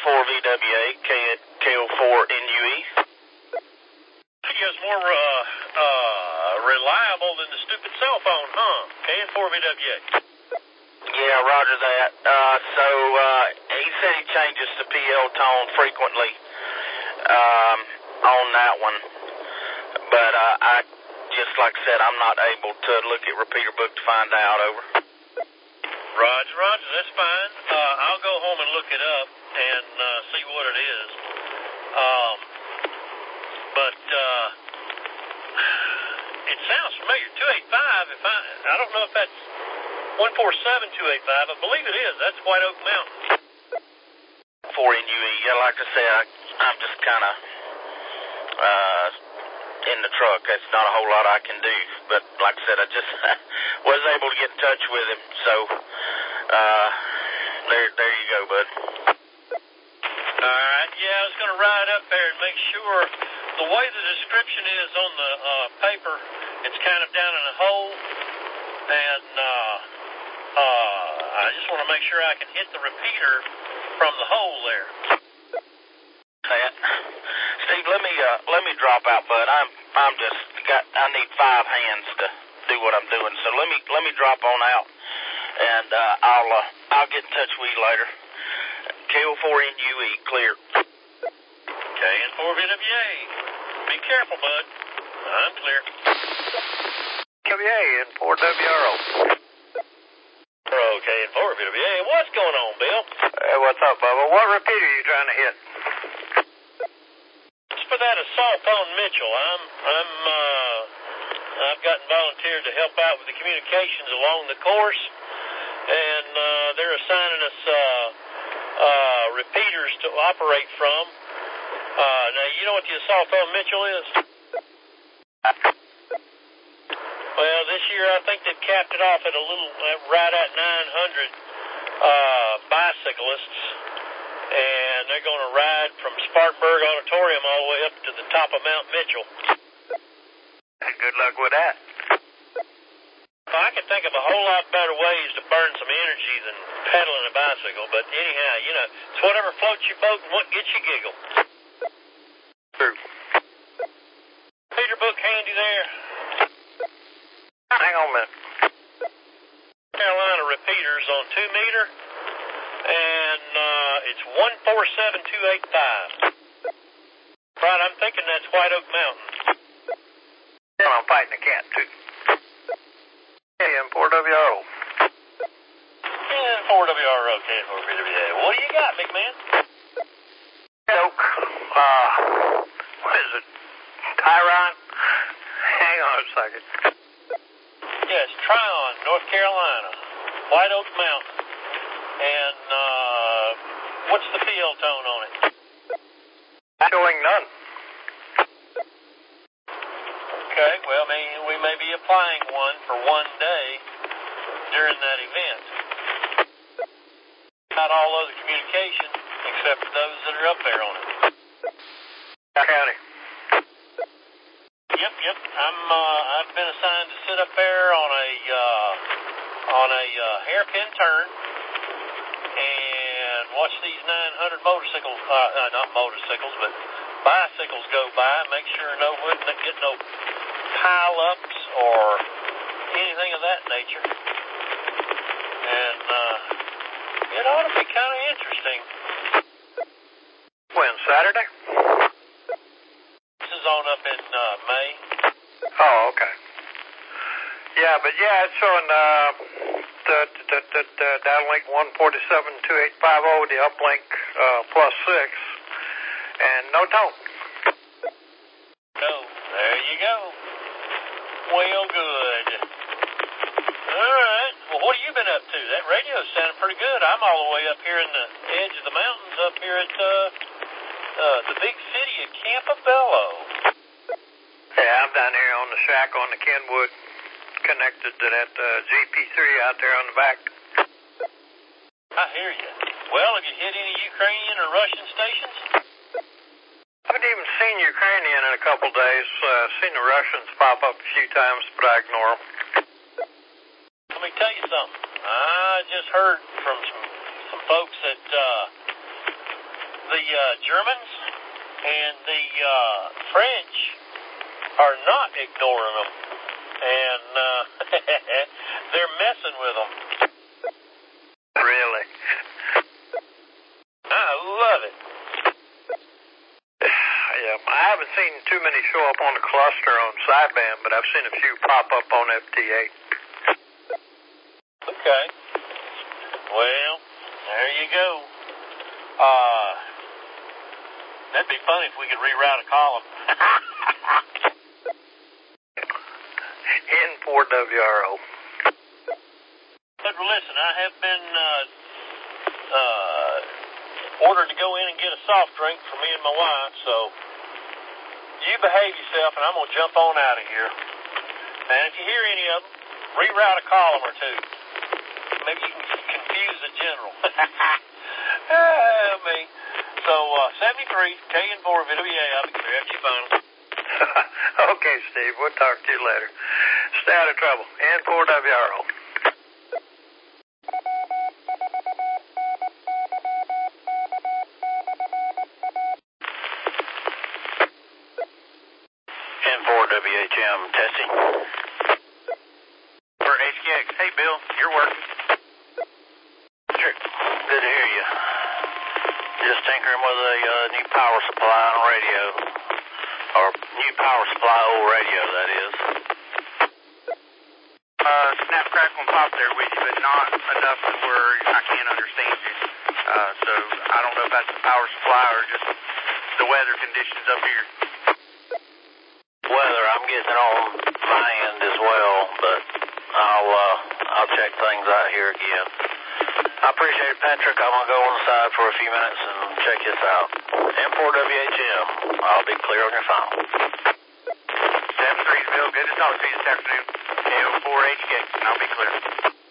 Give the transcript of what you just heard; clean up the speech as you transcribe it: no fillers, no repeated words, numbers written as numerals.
K4VWA, KO4NUE. Radio's more reliable than the stupid cell phone, huh? KN4VWA. Yeah, roger that. He said he changes the PL tone frequently on that one. But I just like I said, I'm not able to look at repeater book to find out. Over. Roger, that's fine. I'll go home and look it up and see what it is. But it sounds familiar. 285. I don't know if that's 147285. I believe it is. That's White Oak Mountain. 4NUE. Yeah, like I said, I'm just kind of in the truck. That's not a whole lot I can do. But like I said, I just was able to get in touch with him. So there you go, bud. All right. Yeah, I was going to ride up there and make sure. The way the description is on the paper, it's kind of down in a hole, and I just want to make sure I can hit the repeater from the hole there. Steve, let me drop out, bud. I need 5 hands to do what I'm doing. So let me drop on out, and I'll get in touch with you later. KO4NUE clear. KN4VWA. Be careful, bud. I'm clear. WA and 4WRO. KN4VWA. What's going on, Bill? Hey, what's up, Bubba? What repeater are you trying to hit? It's for that assault on Mitchell. I've gotten volunteered to help out with the communications along the course, and they're assigning us repeaters to operate from. Now, you know what the assault on Mitchell is? Well, this year I think they've capped it off at a little, right at 900 bicyclists, and they're going to ride from Spartanburg Auditorium all the way up to the top of Mount Mitchell. Good luck with that. I can think of a whole lot better ways to burn some energy than pedaling a bicycle, but anyhow, you know, it's whatever floats your boat and what gets you giggle. True. Peter book handy there. Hang on a minute. Carolina repeaters on 2 meter, and it's 147285. Right, I'm thinking that's White Oak Mountain. I'm fighting a cat, too. KN4WRO. KN4WRO, KN4VWA. What do you got, big man? Oak. What is it? Tyron? Hang on a second. Yes, Tryon, North Carolina. White Oak Mountain. And what's the PL tone on it? Showing none. Okay, well, we may be applying one for one day during that event. Not all other communication, except for those that are up there on it. County. Yep. I've been assigned to sit up there on a hairpin turn and watch these 900 motorcycles, not motorcycles, but bicycles go by. Make sure wouldn't get no pile-ups or anything of that nature. And it ought to be kind of interesting. When, Saturday? This is on up in May. Oh, okay. Yeah, but it's showing the downlink 1472850, the uplink +6, and no tone. No, there you go. Well, good. All right. Well, what have you been up to? That radio's sounding pretty good. I'm all the way up here in the edge of the mountains up here at the big city of Campobello. Yeah, I'm down here on the shack on the Kenwood, connected to that GP3 out there on the back. I hear you. Well, have you hit any Ukrainian or Russian stations? I haven't even seen Ukrainian in a couple days. Seen the Russians pop up a few times, but I ignore them. Let me tell you something. I just heard from some folks that the Germans and the French are not ignoring them, and they're messing with them. Really? I love it. Yeah, I haven't seen too many show up on the cluster on sideband, but I've seen a few pop up on FT8. Okay. Well, there you go. That'd be fun if we could reroute a column. N4WRO. But listen, I have been ordered to go in and get a soft drink for me and my wife, so you behave yourself, and I'm going to jump on out of here. And if you hear any of them, reroute a column or two. Maybe you can confuse the general. Me. So, 73, KN4, VWA, I'll be clear after you final. Okay, Steve, we'll talk to you later. Stay out of trouble. N4WRO. N4WHM testing. For HKX. Hey, Bill, you're working. Sure. Good to hear you. Just tinkering with a new power supply on radio. Or new power supply old radio, that is. Snap, crackle, and pop there with you, but not enough to where I can't understand you. So I don't know if that's the power supply or just the weather conditions up here. Weather, I'm getting on my end as well, but I'll check things out here again. I appreciate it, Patrick. I'm going to go on the side for a few minutes and check this out. M4WHM, I'll be clear on your phone. 7-3's Bill, good to talk to you this afternoon. KO4HK, I'll be clear.